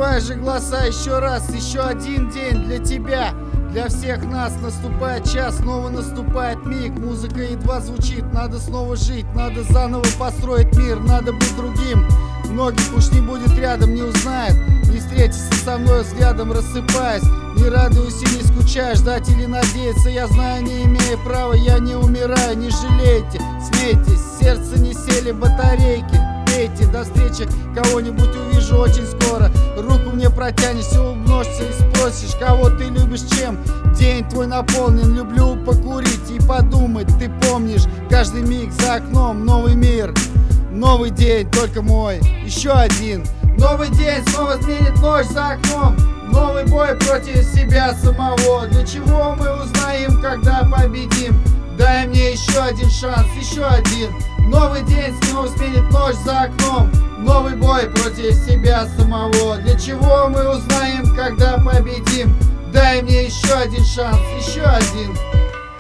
Закрывай же глаза еще раз, еще один день для тебя. Для всех нас наступает час, снова наступает миг. Музыка едва звучит, надо снова жить, надо заново построить мир, надо быть другим. Многих уж не будет рядом, не узнает, не встретится со мной взглядом, рассыпаясь. Не радуюсь и не скучаю, ждать или надеяться, я знаю, не имею права, я не умираю, не жалейте, смейтесь, сердце не сели батарейки. Пейте, до встречи, кого-нибудь увижу очень скоро. Руку мне протянешься, улыбнешься и спросишь, кого ты любишь, чем день твой наполнен. Люблю покурить и подумать, ты помнишь, каждый миг за окном новый мир. Новый день, только мой, еще один. Новый день снова сменит ночь за окном. Новый бой против себя самого. Для чего мы узнаем, когда победим? Дай мне еще один шанс, еще один. Новый день снова сменит ночь за окном. Новый бой против себя самого. Для чего мы узнаем, когда победим? Дай мне еще один шанс, еще один.